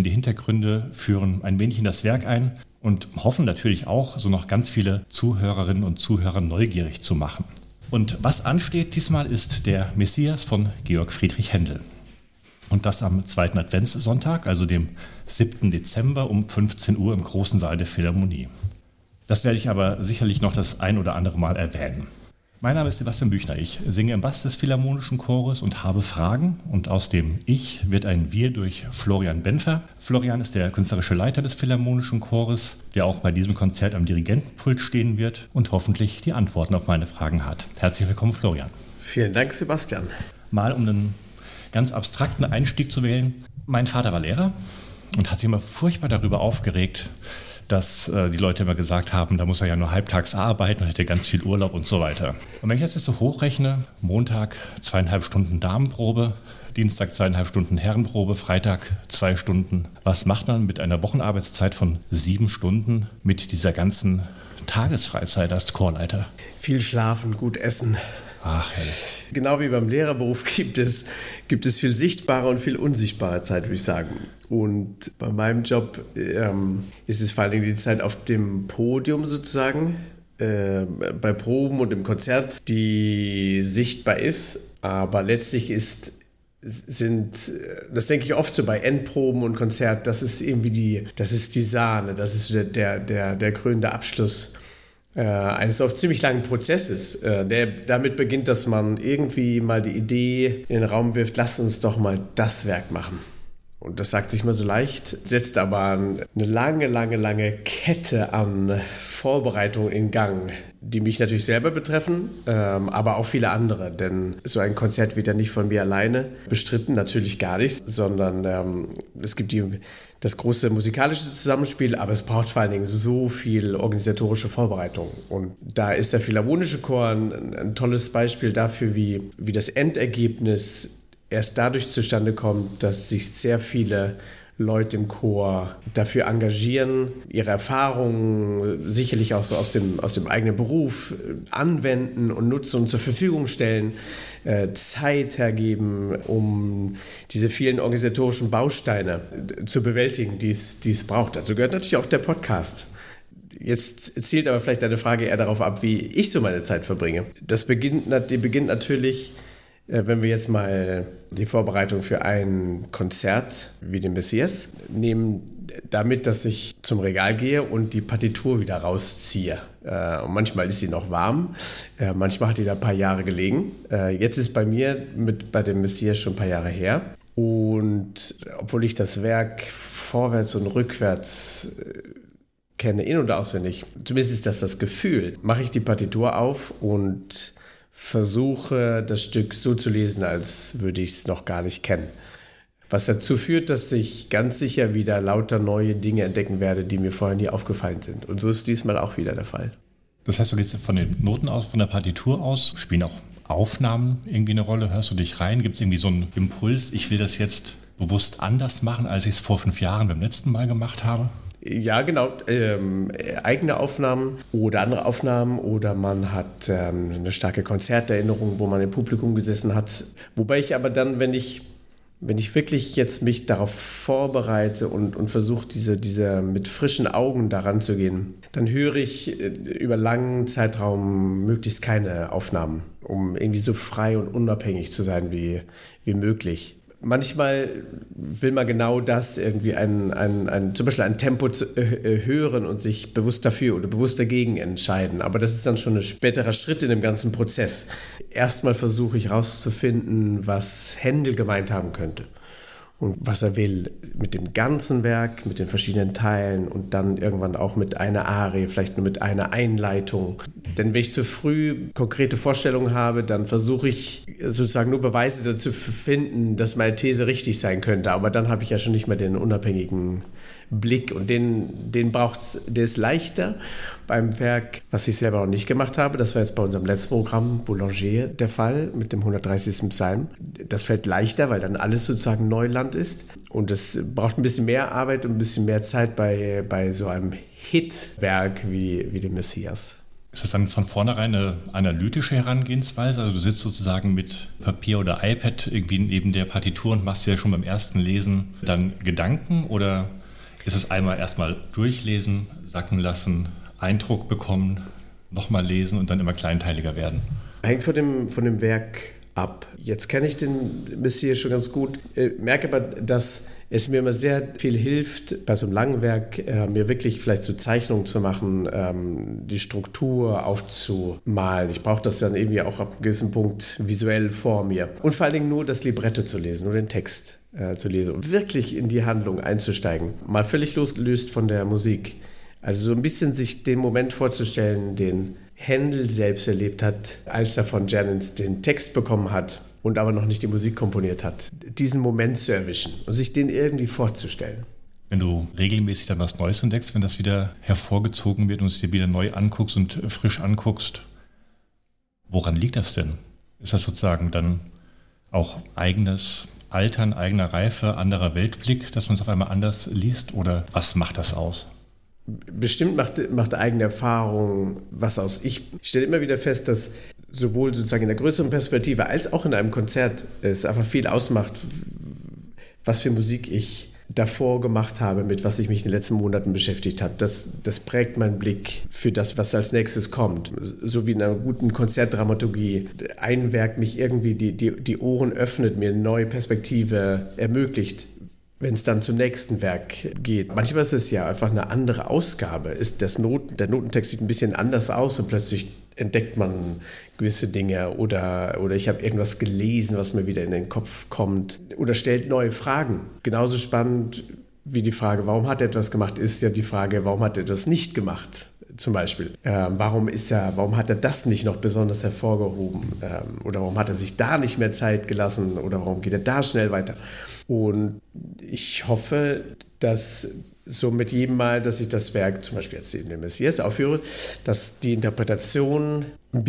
Die Hintergründe führen ein wenig in das Werk ein und hoffen natürlich auch, so noch ganz viele Zuhörerinnen und Zuhörer neugierig zu machen. Und was ansteht diesmal ist der Messias von Georg Friedrich Händel. Und das am 2. Adventssonntag, also dem 7. Dezember um 15 Uhr im großen Saal der Philharmonie. Das werde ich aber sicherlich noch das ein oder andere Mal erwähnen. Mein Name ist Sebastian Büchner. Ich singe im Bass des Philharmonischen Chores und habe Fragen. Und aus dem Ich wird ein Wir durch Florian Benfer. Florian ist der künstlerische Leiter des Philharmonischen Chores, der auch bei diesem Konzert am Dirigentenpult stehen wird und hoffentlich die Antworten auf meine Fragen hat. Herzlich willkommen, Florian. Vielen Dank, Sebastian. Mal um einen ganz abstrakten Einstieg zu wählen. Mein Vater war Lehrer und hat sich immer furchtbar darüber aufgeregt, dass die Leute immer gesagt haben, da muss er ja nur halbtags arbeiten und hätte ganz viel Urlaub und so weiter. Und wenn ich das jetzt so hochrechne, Montag 2,5 Stunden Damenprobe, Dienstag 2,5 Stunden Herrenprobe, Freitag 2 Stunden. Was macht man mit einer Wochenarbeitszeit von 7 Stunden mit dieser ganzen Tagesfreizeit als Chorleiter? Viel schlafen, gut essen. Ach, herrlich. Genau wie beim Lehrerberuf gibt es viel sichtbare und viel unsichtbare Zeit, würde ich sagen. Und bei meinem Job ist es vor allen Dingen die Zeit auf dem Podium sozusagen, bei Proben und im Konzert, die sichtbar ist. Aber letztlich das denke ich oft so bei Endproben und Konzert, das ist irgendwie das ist die Sahne, das ist der krönende Abschluss eines oft ziemlich langen Prozesses, der damit beginnt, dass man irgendwie mal die Idee in den Raum wirft, lasst uns doch mal das Werk machen. Und das sagt sich mal so leicht, setzt aber eine lange Kette an Vorbereitungen in Gang, die mich natürlich selber betreffen, aber auch viele andere. Denn so ein Konzert wird ja nicht von mir alleine bestritten, natürlich gar nicht, sondern es gibt das große musikalische Zusammenspiel, aber es braucht vor allen Dingen so viel organisatorische Vorbereitung. Und da ist der Philharmonische Chor ein tolles Beispiel dafür, wie das Endergebnis erst dadurch zustande kommt, dass sich sehr viele Leute im Chor dafür engagieren, ihre Erfahrungen sicherlich auch so aus dem eigenen Beruf anwenden und nutzen und zur Verfügung stellen, Zeit hergeben, um diese vielen organisatorischen Bausteine zu bewältigen, die es braucht. Dazu gehört natürlich auch der Podcast. Jetzt zielt aber vielleicht deine Frage eher darauf ab, wie ich so meine Zeit verbringe. Die beginnt natürlich, wenn wir jetzt mal die Vorbereitung für ein Konzert wie den Messias nehmen, damit, dass ich zum Regal gehe und die Partitur wieder rausziehe. Und manchmal ist sie noch warm, manchmal hat die da ein paar Jahre gelegen. Jetzt ist bei mir bei dem Messias schon ein paar Jahre her. Und obwohl ich das Werk vorwärts und rückwärts kenne, in- und auswendig, zumindest ist das Gefühl, mache ich die Partitur auf und versuche, das Stück so zu lesen, als würde ich es noch gar nicht kennen. Was dazu führt, dass ich ganz sicher wieder lauter neue Dinge entdecken werde, die mir vorher nie aufgefallen sind. Und so ist diesmal auch wieder der Fall. Das heißt, du gehst von den Noten aus, von der Partitur aus, spielen auch Aufnahmen irgendwie eine Rolle? Hörst du dich rein? Gibt es irgendwie so einen Impuls, ich will das jetzt bewusst anders machen, als ich es vor 5 Jahren beim letzten Mal gemacht habe? Ja, genau. Eigene Aufnahmen oder andere Aufnahmen oder man hat eine starke Konzerterinnerung, wo man im Publikum gesessen hat. Wobei ich aber dann, wenn ich wirklich jetzt mich darauf vorbereite und versuche, diese mit frischen Augen daran zu gehen, dann höre ich über langen Zeitraum möglichst keine Aufnahmen, um irgendwie so frei und unabhängig zu sein wie möglich. Manchmal will man genau das irgendwie zum Beispiel ein Tempo hören und sich bewusst dafür oder bewusst dagegen entscheiden. Aber das ist dann schon ein späterer Schritt in dem ganzen Prozess. Erstmal versuche ich herauszufinden, was Händel gemeint haben könnte und was er will mit dem ganzen Werk, mit den verschiedenen Teilen und dann irgendwann auch mit einer Arie, vielleicht nur mit einer Einleitung. Denn wenn ich zu früh konkrete Vorstellungen habe, dann versuche ich sozusagen nur Beweise dazu zu finden, dass meine These richtig sein könnte. Aber dann habe ich ja schon nicht mehr den unabhängigen Blick und den braucht's, der ist leichter beim Werk, was ich selber noch nicht gemacht habe. Das war jetzt bei unserem letzten Programm Boulanger der Fall mit dem 130. Psalm. Das fällt leichter, weil dann alles sozusagen Neuland ist und es braucht ein bisschen mehr Arbeit und ein bisschen mehr Zeit bei so einem Hitwerk wie dem Messias. Ist das dann von vornherein eine analytische Herangehensweise? Also du sitzt sozusagen mit Papier oder iPad irgendwie neben der Partitur und machst dir ja schon beim ersten Lesen dann Gedanken? Oder ist es einmal erstmal durchlesen, sacken lassen, Eindruck bekommen, nochmal lesen und dann immer kleinteiliger werden? Hängt von dem Werk ab. Jetzt kenne ich den Messias schon ganz gut, merke aber, dass es mir immer sehr viel hilft, bei so einem langen Werk mir wirklich vielleicht so Zeichnungen zu machen, die Struktur aufzumalen. Ich brauche das dann irgendwie auch ab einem gewissen Punkt visuell vor mir. Und vor allen Dingen nur das Libretto zu lesen, nur den Text zu lesen und wirklich in die Handlung einzusteigen. Mal völlig losgelöst von der Musik. Also so ein bisschen sich den Moment vorzustellen, den Händel selbst erlebt hat, als er von Janens den Text bekommen hat und aber noch nicht die Musik komponiert hat. Diesen Moment zu erwischen und sich den irgendwie vorzustellen. Wenn du regelmäßig dann was Neues entdeckst, wenn das wieder hervorgezogen wird und es dir wieder neu anguckst und frisch anguckst, woran liegt das denn? Ist das sozusagen dann auch eigenes Altern, eigener Reife, anderer Weltblick, dass man es auf einmal anders liest? Oder was macht das aus? Bestimmt macht eigene Erfahrung was aus. Ich stelle immer wieder fest, dass sowohl sozusagen in der größeren Perspektive als auch in einem Konzert es einfach viel ausmacht, was für Musik ich davor gemacht habe, mit was ich mich in den letzten Monaten beschäftigt habe. Das prägt meinen Blick für das, was als nächstes kommt. So wie in einer guten Konzertdramaturgie ein Werk mich irgendwie die Ohren öffnet, mir eine neue Perspektive ermöglicht, wenn es dann zum nächsten Werk geht. Manchmal ist es ja einfach eine andere Ausgabe. Der Notentext sieht ein bisschen anders aus und plötzlich entdeckt man gewisse Dinge oder ich habe irgendwas gelesen, was mir wieder in den Kopf kommt oder stellt neue Fragen. Genauso spannend wie die Frage, warum hat er etwas gemacht, ist ja die Frage, warum hat er das nicht gemacht? Zum Beispiel, warum hat er das nicht noch besonders hervorgehoben? Oder warum hat er sich da nicht mehr Zeit gelassen? Oder warum geht er da schnell weiter? Und ich hoffe, dass so mit jedem Mal, dass ich das Werk, zum Beispiel jetzt in dem Messias aufführe, dass die Interpretation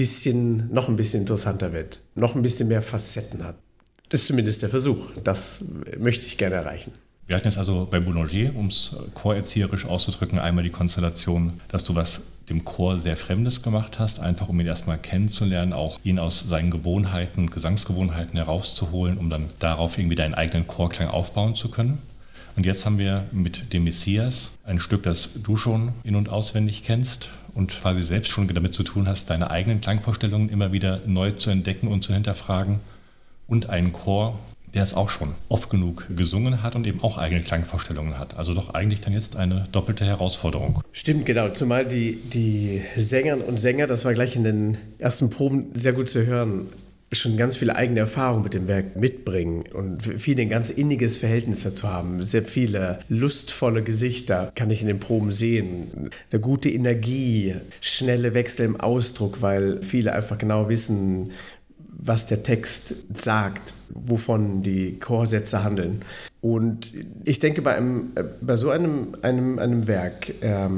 noch ein bisschen interessanter wird, noch ein bisschen mehr Facetten hat. Das ist zumindest der Versuch. Das möchte ich gerne erreichen. Wir hatten jetzt also bei Boulanger, um es chorerzieherisch auszudrücken, einmal die Konstellation, dass du was dem Chor sehr Fremdes gemacht hast, einfach um ihn erstmal kennenzulernen, auch ihn aus seinen Gewohnheiten, Gesangsgewohnheiten herauszuholen, um dann darauf irgendwie deinen eigenen Chorklang aufbauen zu können. Und jetzt haben wir mit dem Messias ein Stück, das du schon in- und auswendig kennst und quasi selbst schon damit zu tun hast, deine eigenen Klangvorstellungen immer wieder neu zu entdecken und zu hinterfragen. Und einen Chor, der es auch schon oft genug gesungen hat und eben auch eigene Klangvorstellungen hat. Also doch eigentlich dann jetzt eine doppelte Herausforderung. Stimmt, genau. Zumal die Sängerinnen und Sänger, das war gleich in den ersten Proben sehr gut zu hören, schon ganz viele eigene Erfahrungen mit dem Werk mitbringen und viele ein ganz inniges Verhältnis dazu haben. Sehr viele lustvolle Gesichter kann ich in den Proben sehen. Eine gute Energie, schnelle Wechsel im Ausdruck, weil viele einfach genau wissen, was der Text sagt, wovon die Chorsätze handeln. Und ich denke, bei so einem Werk,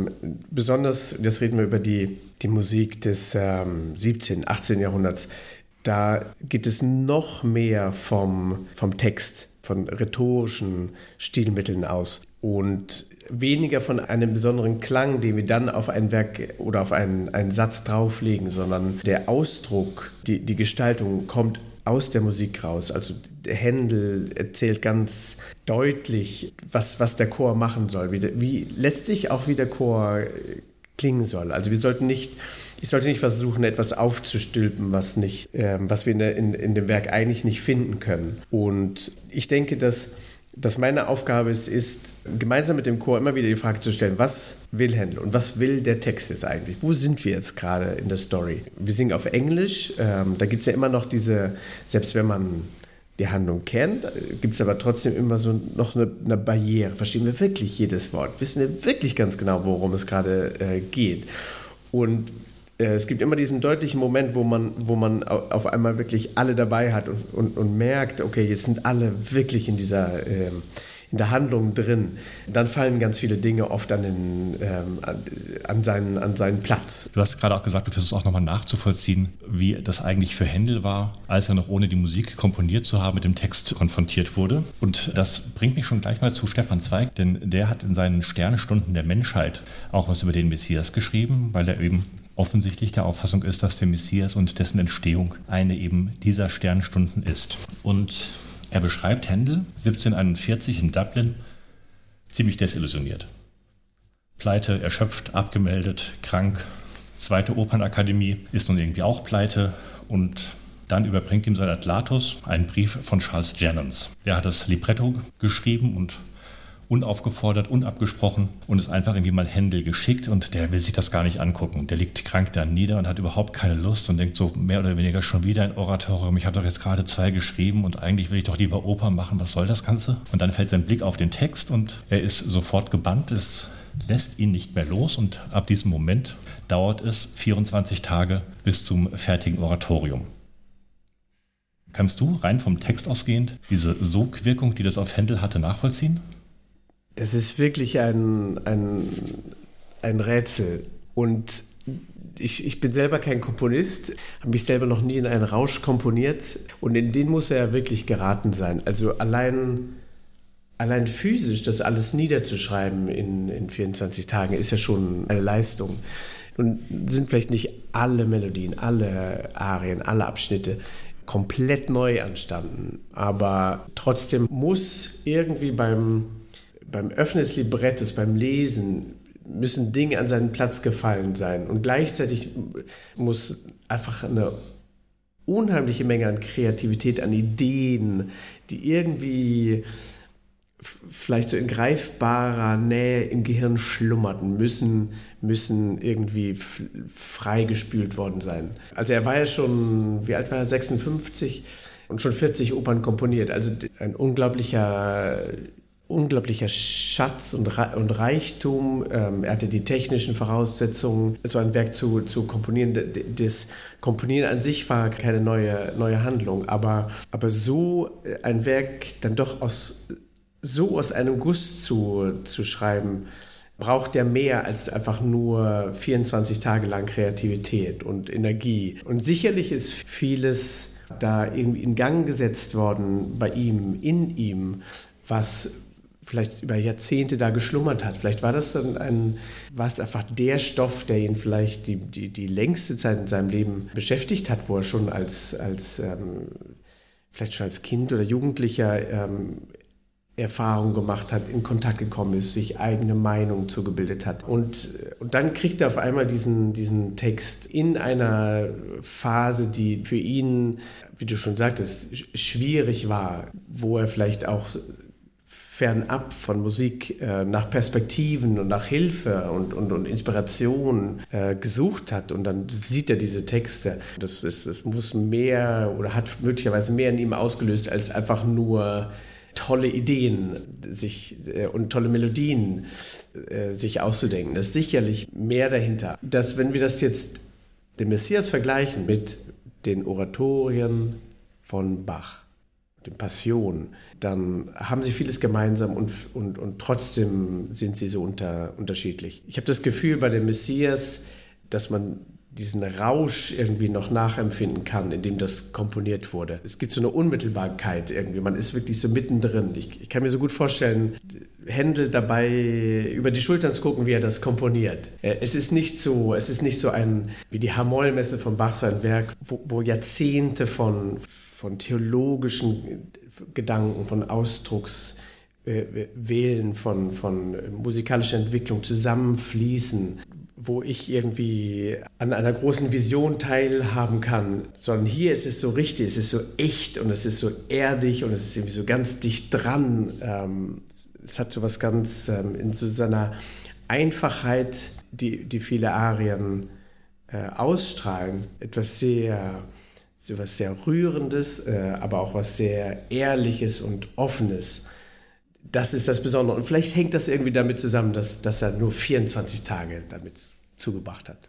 besonders, jetzt reden wir über die Musik des 17., 18. Jahrhunderts, da geht es noch mehr vom Text, von rhetorischen Stilmitteln aus und weniger von einem besonderen Klang, den wir dann auf ein Werk oder auf einen Satz drauflegen, sondern der Ausdruck, die Gestaltung kommt aus der Musik raus. Also der Händel erzählt ganz deutlich, was der Chor machen soll, wie letztlich auch wie der Chor klingen soll. Also ich sollte nicht versuchen, etwas aufzustülpen, was wir in dem Werk eigentlich nicht finden können. Und ich denke, dass meine Aufgabe ist, gemeinsam mit dem Chor immer wieder die Frage zu stellen, was will Händel und was will der Text jetzt eigentlich? Wo sind wir jetzt gerade in der Story? Wir singen auf Englisch, da gibt es ja immer noch selbst wenn man die Handlung kennt, gibt es aber trotzdem immer so noch eine Barriere. Verstehen wir wirklich jedes Wort? Wissen wir wirklich ganz genau, worum es gerade geht? Und es gibt immer diesen deutlichen Moment, wo man auf einmal wirklich alle dabei hat und merkt, okay, jetzt sind alle wirklich in der Handlung drin. Dann fallen ganz viele Dinge oft an seinen Platz. Du hast gerade auch gesagt, du versuchst auch nochmal nachzuvollziehen, wie das eigentlich für Händel war, als er noch ohne die Musik komponiert zu haben, mit dem Text konfrontiert wurde. Und das bringt mich schon gleich mal zu Stefan Zweig, denn der hat in seinen Sternstunden der Menschheit auch was über den Messias geschrieben, weil er eben offensichtlich der Auffassung ist, dass der Messias und dessen Entstehung eine eben dieser Sternstunden ist. Und er beschreibt Händel 1741 in Dublin ziemlich desillusioniert. Pleite, erschöpft, abgemeldet, krank. Zweite Opernakademie ist nun irgendwie auch pleite. Und dann überbringt ihm sein Adlatus einen Brief von Charles Jennens. Der hat das Libretto geschrieben und unaufgefordert, unabgesprochen und ist einfach irgendwie mal Händel geschickt und der will sich das gar nicht angucken. Der liegt krank da nieder und hat überhaupt keine Lust und denkt so mehr oder weniger schon wieder ein Oratorium. Ich habe doch jetzt gerade 2 geschrieben und eigentlich will ich doch lieber Oper machen. Was soll das Ganze? Und dann fällt sein Blick auf den Text und er ist sofort gebannt. Es lässt ihn nicht mehr los und ab diesem Moment dauert es 24 Tage bis zum fertigen Oratorium. Kannst du rein vom Text ausgehend diese Sogwirkung, die das auf Händel hatte, nachvollziehen? Das ist wirklich ein Rätsel. Und ich bin selber kein Komponist, habe mich selber noch nie in einen Rausch komponiert. Und in den muss er ja wirklich geraten sein. Also allein physisch das alles niederzuschreiben in 24 Tagen ist ja schon eine Leistung. Und sind vielleicht nicht alle Melodien, alle Arien, alle Abschnitte komplett neu entstanden. Aber trotzdem muss irgendwie beim Öffnen des Librettos, beim Lesen, müssen Dinge an seinen Platz gefallen sein. Und gleichzeitig muss einfach eine unheimliche Menge an Kreativität, an Ideen, die irgendwie vielleicht so in greifbarer Nähe im Gehirn schlummerten, müssen irgendwie freigespült worden sein. Also er war ja schon, wie alt war er, 56 und schon 40 Opern komponiert. Also ein unglaublicher Schatz und Reichtum. Er hatte die technischen Voraussetzungen, so ein Werk zu komponieren. Das Komponieren an sich war keine neue Handlung, aber so ein Werk dann doch aus einem Guss zu schreiben, braucht ja mehr als einfach nur 24 Tage lang Kreativität und Energie. Und sicherlich ist vieles da irgendwie in Gang gesetzt worden bei ihm, in ihm, was vielleicht über Jahrzehnte da geschlummert hat. Vielleicht war das dann war es einfach der Stoff, der ihn vielleicht die längste Zeit in seinem Leben beschäftigt hat, wo er schon vielleicht schon als Kind oder Jugendlicher Erfahrung gemacht hat, in Kontakt gekommen ist, sich eigene Meinung zugebildet hat. Und dann kriegt er auf einmal diesen Text in einer Phase, die für ihn, wie du schon sagtest, schwierig war, wo er vielleicht auch fernab von Musik nach Perspektiven und nach Hilfe und Inspiration gesucht hat. Und dann sieht er diese Texte. Das muss mehr oder hat möglicherweise mehr in ihm ausgelöst, als einfach nur tolle Ideen und tolle Melodien sich auszudenken. Da ist sicherlich mehr dahinter. Dass, wenn wir das jetzt den Messias vergleichen mit den Oratorien von Bach, den Passionen, dann haben sie vieles gemeinsam und trotzdem sind sie so unterschiedlich. Ich habe das Gefühl bei dem Messias, dass man diesen Rausch irgendwie noch nachempfinden kann, in dem das komponiert wurde. Es gibt so eine Unmittelbarkeit irgendwie, man ist wirklich so mittendrin. Ich kann mir so gut vorstellen, Händel dabei über die Schultern zu gucken, wie er das komponiert. Es ist nicht so ein, wie die H-Moll-Messe von Bach, so ein Werk, wo Jahrzehnte von theologischen Gedanken, von Ausdruckswählen, von musikalischer Entwicklung zusammenfließen, wo ich irgendwie an einer großen Vision teilhaben kann, sondern hier ist es so richtig, es ist so echt und es ist so erdig und es ist irgendwie so ganz dicht dran. Es hat so was ganz in so seiner Einfachheit, die viele Arien ausstrahlen, etwas sehr Rührendes, aber auch was sehr Ehrliches und Offenes. Das ist das Besondere. Und vielleicht hängt das irgendwie damit zusammen, dass er nur 24 Tage damit zugebracht hat.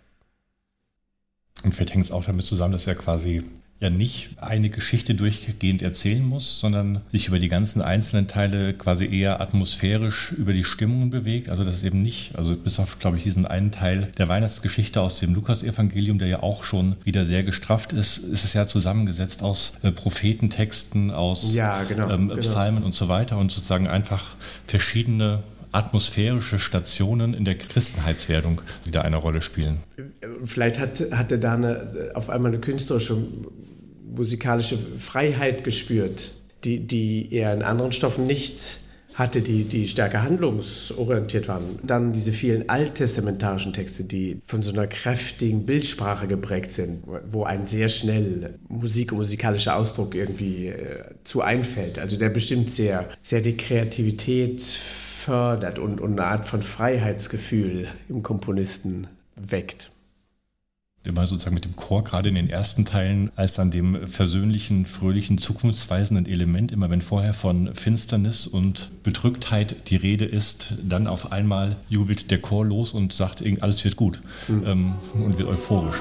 Und vielleicht hängt es auch damit zusammen, dass er quasi ja nicht eine Geschichte durchgehend erzählen muss, sondern sich über die ganzen einzelnen Teile quasi eher atmosphärisch über die Stimmungen bewegt. Also das ist eben nicht, also bis auf, glaube ich, diesen einen Teil der Weihnachtsgeschichte aus dem Lukasevangelium, der ja auch schon wieder sehr gestrafft ist, ist es ja zusammengesetzt aus Prophetentexten, aus genau. Psalmen und so weiter und sozusagen einfach verschiedene atmosphärische Stationen in der Christenheitswerdung, die da eine Rolle spielen. Vielleicht hat er da auf einmal eine künstlerische, musikalische Freiheit gespürt, die er in anderen Stoffen nicht hatte, die stärker handlungsorientiert waren. Dann diese vielen alttestamentarischen Texte, die von so einer kräftigen Bildsprache geprägt sind, wo ein sehr schnell Musik und musikalischer Ausdruck irgendwie zu einfällt. Also der bestimmt sehr, sehr die Kreativität fördert und eine Art von Freiheitsgefühl im Komponisten weckt. Immer sozusagen mit dem Chor, gerade in den ersten Teilen, als an dem versöhnlichen, fröhlichen, zukunftsweisenden Element, immer wenn vorher von Finsternis und Bedrücktheit die Rede ist, dann auf einmal jubelt der Chor los und sagt, alles wird gut und wird euphorisch.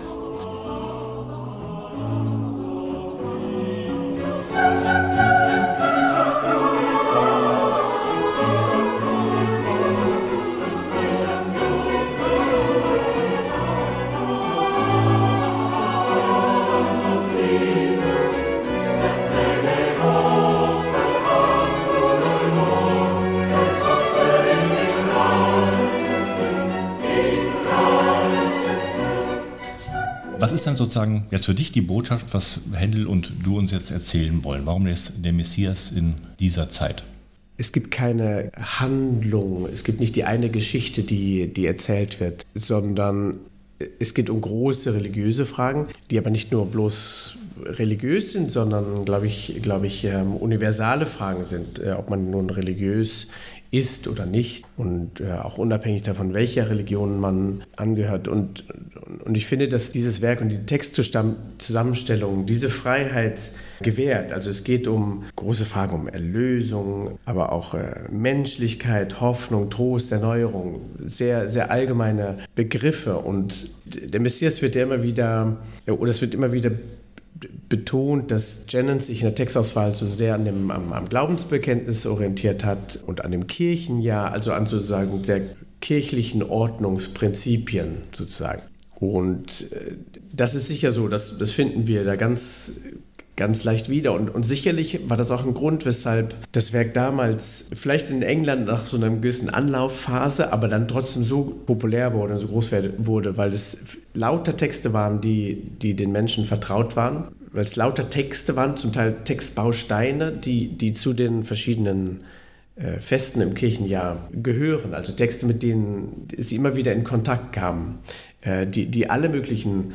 Was ist denn sozusagen jetzt für dich die Botschaft, was Händel und du uns jetzt erzählen wollen? Warum ist der Messias in dieser Zeit? Es gibt keine Handlung, es gibt nicht die eine Geschichte, die erzählt wird, sondern es geht um große religiöse Fragen, die aber nicht nur bloß religiös sind, sondern, glaube ich, universale Fragen sind, ob man nun religiös ist oder nicht und auch unabhängig davon, welcher Religion man angehört. Und ich finde, dass dieses Werk und die Textzusammenstellung diese Freiheit gewährt. Also es geht um große Fragen, um Erlösung, aber auch Menschlichkeit, Hoffnung, Trost, Erneuerung, sehr, sehr allgemeine Begriffe. Und der Messias wird ja immer wieder, oder es wird immer wieder betont, dass Jennens sich in der Textauswahl so sehr am Glaubensbekenntnis orientiert hat und an dem Kirchenjahr, also an sozusagen sehr kirchlichen Ordnungsprinzipien sozusagen. Und das ist sicher so, das finden wir da ganz leicht wieder. Und sicherlich war das auch ein Grund, weshalb das Werk damals vielleicht in England nach so einer gewissen Anlaufphase, aber dann trotzdem so populär wurde und so groß wurde, weil es lauter Texte waren, die den Menschen vertraut waren, weil es lauter Texte waren, zum Teil Textbausteine, die zu den verschiedenen Festen im Kirchenjahr gehören. Also Texte, mit denen sie immer wieder in Kontakt kamen. Die alle möglichen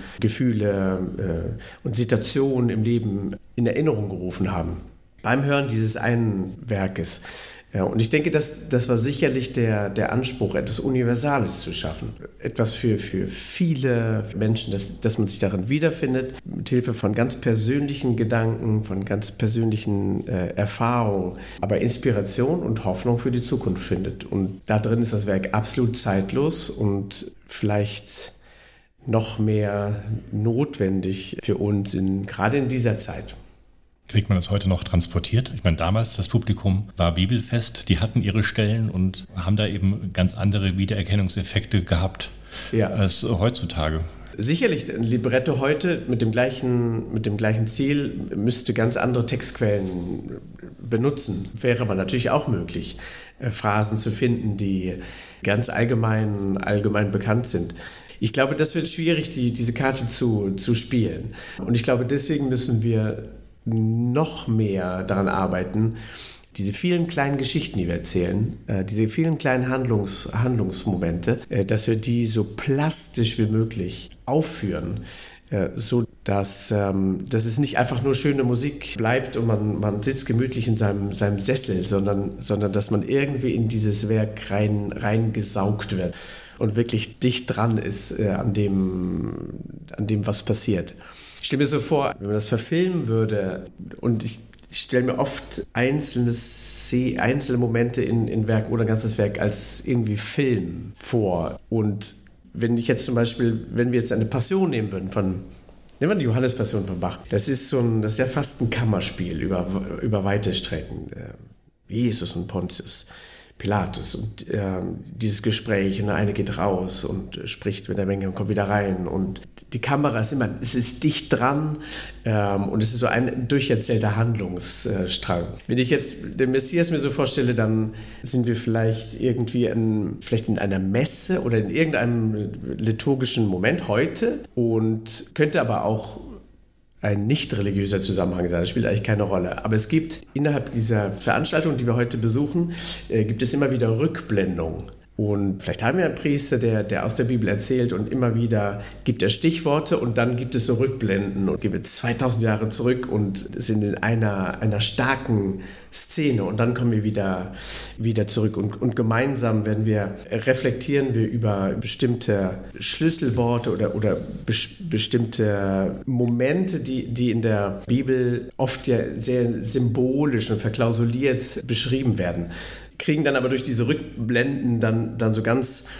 Gefühle und Situationen im Leben in Erinnerung gerufen haben. Beim Hören dieses einen Werkes. Und ich denke, das war sicherlich der Anspruch, etwas Universales zu schaffen. Etwas für viele Menschen, dass man sich darin wiederfindet, mit Hilfe von ganz persönlichen Gedanken, von ganz persönlichen Erfahrungen, aber Inspiration und Hoffnung für die Zukunft findet. Und da drin ist das Werk absolut zeitlos und vielleicht noch mehr notwendig für uns, gerade in dieser Zeit. Kriegt man das heute noch transportiert? Ich meine, damals, das Publikum war bibelfest, die hatten ihre Stellen und haben da eben ganz andere Wiedererkennungseffekte gehabt als heutzutage. Sicherlich, ein Libretto heute mit dem gleichen Ziel müsste ganz andere Textquellen benutzen. Wäre aber natürlich auch möglich, Phrasen zu finden, die ganz allgemein bekannt sind. Ich glaube, das wird schwierig, diese Karte zu spielen. Und ich glaube, deswegen müssen wir noch mehr daran arbeiten, diese vielen kleinen Geschichten, die wir erzählen, diese vielen kleinen Handlungsmomente, dass wir die so plastisch wie möglich aufführen, so dass es nicht einfach nur schöne Musik bleibt und man sitzt gemütlich in seinem Sessel, sondern dass man irgendwie in dieses Werk reingesaugt wird und wirklich dicht dran ist an dem, was passiert. Ich stelle mir so vor, wenn man das verfilmen würde, und ich stelle mir oft einzelne Momente in Werken oder ein ganzes Werk als irgendwie Film vor. Und wenn wir jetzt eine Passion nehmen würden nehmen wir die Johannespassion von Bach, das ist ja fast ein Kammerspiel über weite Strecken. Jesus und Pontius Pilatus und dieses Gespräch und der eine geht raus und spricht mit der Menge und kommt wieder rein und die Kamera ist immer, es ist dicht dran und es ist so ein durcherzählter Handlungsstrang. Wenn ich jetzt den Messias mir so vorstelle, dann sind wir vielleicht irgendwie vielleicht in einer Messe oder in irgendeinem liturgischen Moment heute und könnte aber auch ein nicht religiöser Zusammenhang sein, das spielt eigentlich keine Rolle. Aber es gibt innerhalb dieser Veranstaltung, die wir heute besuchen, gibt es immer wieder Rückblendungen. Und vielleicht haben wir einen Priester, der aus der Bibel erzählt und immer wieder gibt er Stichworte und dann gibt es so Rückblenden und gehen wir 2000 Jahre zurück und sind in einer starken Szene und dann kommen wir wieder zurück und gemeinsam reflektieren wir über bestimmte Schlüsselworte oder bestimmte Momente, die in der Bibel oft ja sehr symbolisch und verklausuliert beschrieben werden. Kriegen dann aber durch diese Rückblenden dann so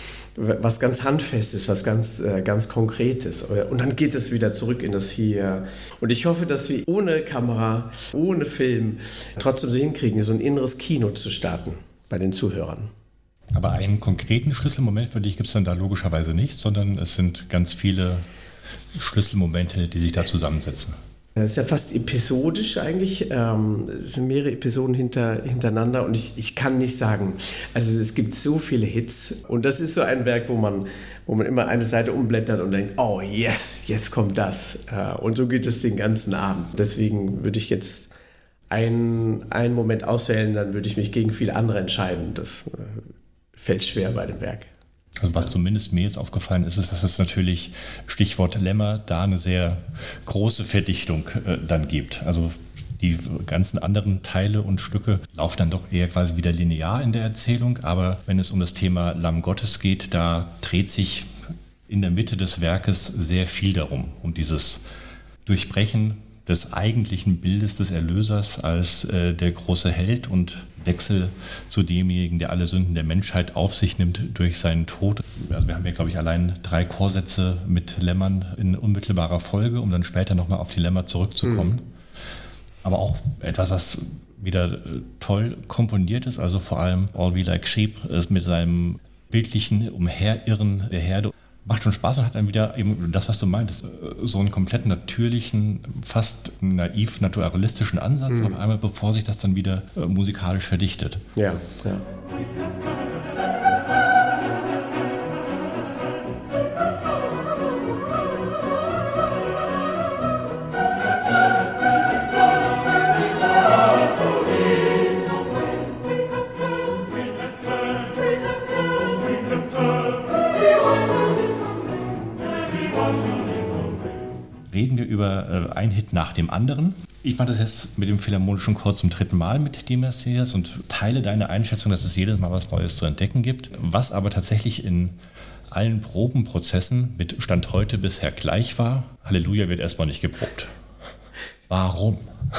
was ganz Handfestes, was ganz Konkretes. Und dann geht es wieder zurück in das Hier. Und ich hoffe, dass wir ohne Kamera, ohne Film trotzdem so hinkriegen, so ein inneres Kino zu starten bei den Zuhörern. Aber einen konkreten Schlüsselmoment für dich gibt es dann da logischerweise nicht, sondern es sind ganz viele Schlüsselmomente, die sich da zusammensetzen. Das ist ja fast episodisch eigentlich. Es sind mehrere Episoden hintereinander und ich kann nicht sagen, also es gibt so viele Hits und das ist so ein Werk, wo man immer eine Seite umblättert und denkt, oh yes, jetzt kommt das. Und so geht es den ganzen Abend. Deswegen würde ich jetzt einen Moment auswählen, dann würde ich mich gegen viele andere entscheiden. Das fällt schwer bei dem Werk. Also was zumindest mir jetzt aufgefallen ist, dass es natürlich, Stichwort Lämmer, da eine sehr große Verdichtung dann gibt. Also die ganzen anderen Teile und Stücke laufen dann doch eher quasi wieder linear in der Erzählung. Aber wenn es um das Thema Lamm Gottes geht, da dreht sich in der Mitte des Werkes sehr viel darum, um dieses Durchbrechen des eigentlichen Bildes des Erlösers als der große Held und Wechsel zu demjenigen, der alle Sünden der Menschheit auf sich nimmt durch seinen Tod. Also wir haben ja, glaube ich, allein 3 Chorsätze mit Lämmern in unmittelbarer Folge, um dann später nochmal auf die Lämmer zurückzukommen. Aber auch etwas, was wieder toll komponiert ist, also vor allem All We Like Sheep mit seinem bildlichen Umherirren der Herde. Macht schon Spaß und hat dann wieder eben das, was du meintest, so einen komplett natürlichen, fast naiv naturalistischen Ansatz auf einmal, bevor sich das dann wieder musikalisch verdichtet. Ja. Reden wir über einen Hit nach dem anderen. Ich mache das jetzt mit dem Philharmonischen Chor zum 3. Mal mit dem Messias und teile deine Einschätzung, dass es jedes Mal was Neues zu entdecken gibt. Was aber tatsächlich in allen Probenprozessen mit Stand heute bisher gleich war, Halleluja wird erstmal nicht geprobt. Warum?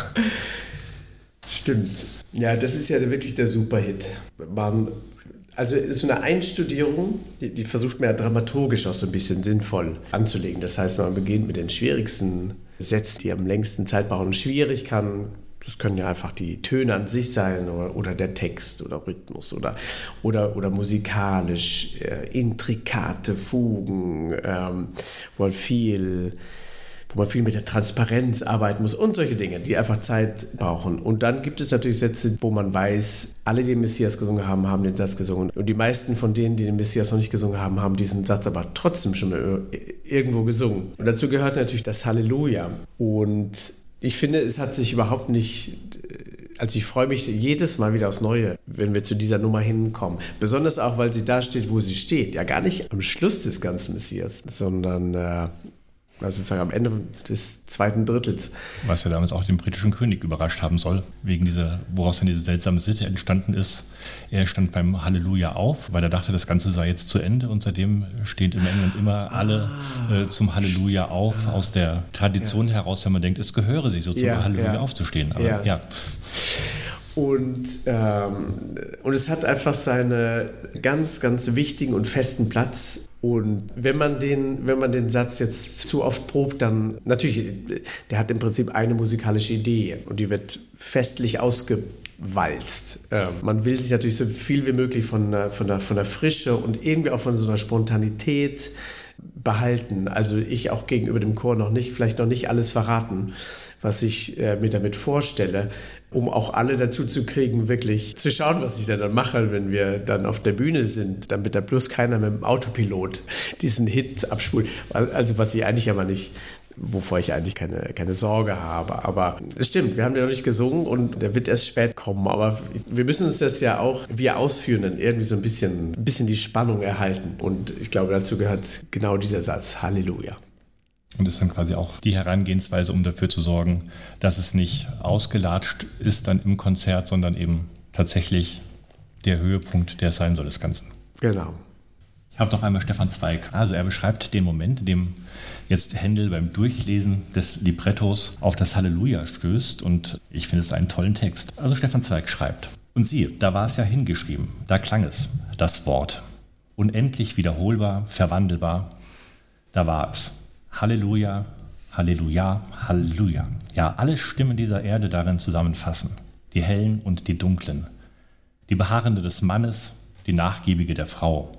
Stimmt. Ja, das ist ja wirklich der Superhit. Also es ist so eine Einstudierung, die versucht man ja dramaturgisch auch so ein bisschen sinnvoll anzulegen. Das heißt, man beginnt mit den schwierigsten Sätzen, die am längsten Zeit brauchen. Und schwierig das können ja einfach die Töne an sich sein oder der Text oder Rhythmus oder musikalisch intrikate Fugen, wo man viel mit der Transparenz arbeiten muss und solche Dinge, die einfach Zeit brauchen. Und dann gibt es natürlich Sätze, wo man weiß, alle, die den Messias gesungen haben, haben den Satz gesungen. Und die meisten von denen, die den Messias noch nicht gesungen haben, haben diesen Satz aber trotzdem schon irgendwo gesungen. Und dazu gehört natürlich das Halleluja. Und ich finde, es hat sich überhaupt nicht... Also ich freue mich jedes Mal wieder aufs Neue, wenn wir zu dieser Nummer hinkommen. Besonders auch, weil sie da steht, wo sie steht. Ja, gar nicht am Schluss des ganzen Messias, sondern... also sozusagen am Ende des 2. Drittels. Was ja damals auch den britischen König überrascht haben soll, woraus dann diese seltsame Sitte entstanden ist. Er stand beim Halleluja auf, weil er dachte, das Ganze sei jetzt zu Ende und seitdem stehen in England immer alle zum Halleluja auf, aus der Tradition heraus, wenn man denkt, es gehöre sich so zum Halleluja aufzustehen. Aber ja. Und es hat einfach seinen ganz, ganz wichtigen und festen Platz. Und wenn man den Satz jetzt zu oft probt, dann natürlich, der hat im Prinzip eine musikalische Idee und die wird festlich ausgewalzt. Man will sich natürlich so viel wie möglich von der Frische und irgendwie auch von so einer Spontanität behalten. Also ich auch gegenüber dem Chor vielleicht noch nicht alles verraten, was ich mir damit vorstelle, um auch alle dazu zu kriegen, wirklich zu schauen, was ich dann mache, wenn wir dann auf der Bühne sind, damit da bloß keiner mit dem Autopilot diesen Hit abspult. Also was ich eigentlich aber nicht, wovor ich eigentlich keine Sorge habe. Aber es stimmt, wir haben ja noch nicht gesungen und der wird erst spät kommen. Aber wir müssen uns das ja auch, wir Ausführenden, irgendwie so ein bisschen die Spannung erhalten. Und ich glaube, dazu gehört genau dieser Satz, Halleluja. Und ist dann quasi auch die Herangehensweise, um dafür zu sorgen, dass es nicht ausgelatscht ist dann im Konzert, sondern eben tatsächlich der Höhepunkt, der es sein soll des Ganzen. Genau. Ich habe noch einmal Stefan Zweig. Also er beschreibt den Moment, in dem jetzt Händel beim Durchlesen des Librettos auf das Halleluja stößt und ich finde es einen tollen Text. Also Stefan Zweig schreibt: Und siehe, da war es ja hingeschrieben, da klang es, das Wort. Unendlich wiederholbar, verwandelbar, da war es. Halleluja, Halleluja, Halleluja. Ja, alle Stimmen dieser Erde darin zusammenfassen. Die hellen und die dunklen. Die beharrende des Mannes, die nachgiebige der Frau.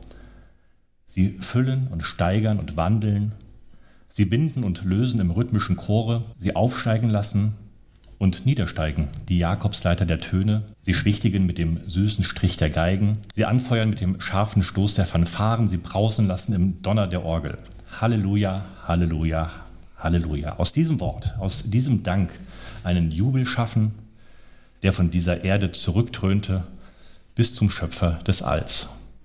Sie füllen und steigern und wandeln. Sie binden und lösen im rhythmischen Chore. Sie aufsteigen lassen und niedersteigen. Die Jakobsleiter der Töne. Sie schwichtigen mit dem süßen Strich der Geigen. Sie anfeuern mit dem scharfen Stoß der Fanfaren. Sie brausen lassen im Donner der Orgel. Halleluja, Halleluja, Halleluja. Aus diesem Wort, aus diesem Dank einen Jubel schaffen, der von dieser Erde zurückdröhnte bis zum Schöpfer des Alls.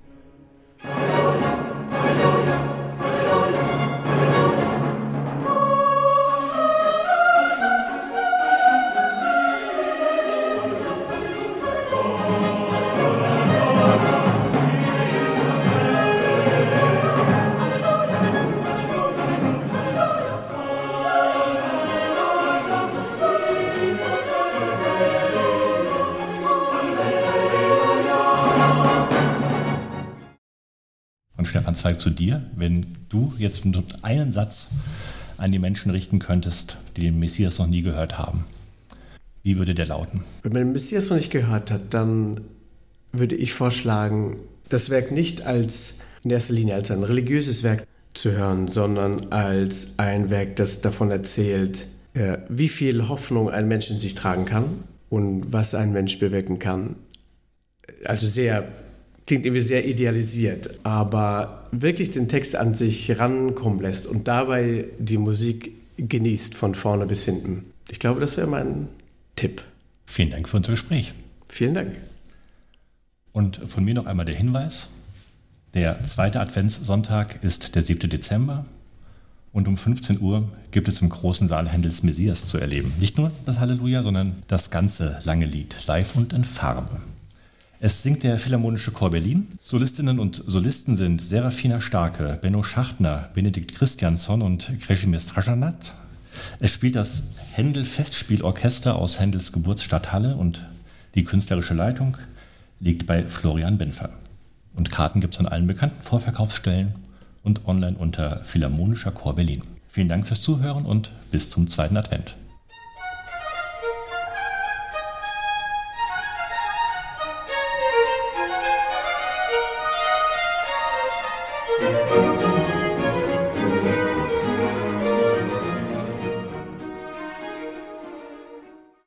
Stefan Zweig, zu dir, wenn du jetzt nur einen Satz an die Menschen richten könntest, die den Messias noch nie gehört haben. Wie würde der lauten? Wenn man den Messias noch nicht gehört hat, dann würde ich vorschlagen, das Werk nicht in erster Linie als ein religiöses Werk zu hören, sondern als ein Werk, das davon erzählt, wie viel Hoffnung ein Mensch in sich tragen kann und was ein Mensch bewirken kann. Also klingt irgendwie sehr idealisiert, aber wirklich den Text an sich rankommen lässt und dabei die Musik genießt von vorne bis hinten. Ich glaube, das wäre mein Tipp. Vielen Dank für unser Gespräch. Vielen Dank. Und von mir noch einmal der Hinweis: Der zweite Adventssonntag ist der 7. Dezember und um 15 Uhr gibt es im großen Saal Händels Messias zu erleben. Nicht nur das Halleluja, sondern das ganze lange Lied, live und in Farbe. Es singt der Philharmonische Chor Berlin. Solistinnen und Solisten sind Serafina Starke, Benno Schachtner, Benedikt Christiansson und Krešimir Stražanat. Es spielt das Händel-Festspielorchester aus Händels Geburtsstadt Halle und die künstlerische Leitung liegt bei Florian Benfer. Und Karten gibt es an allen bekannten Vorverkaufsstellen und online unter Philharmonischer Chor Berlin. Vielen Dank fürs Zuhören und bis zum zweiten Advent.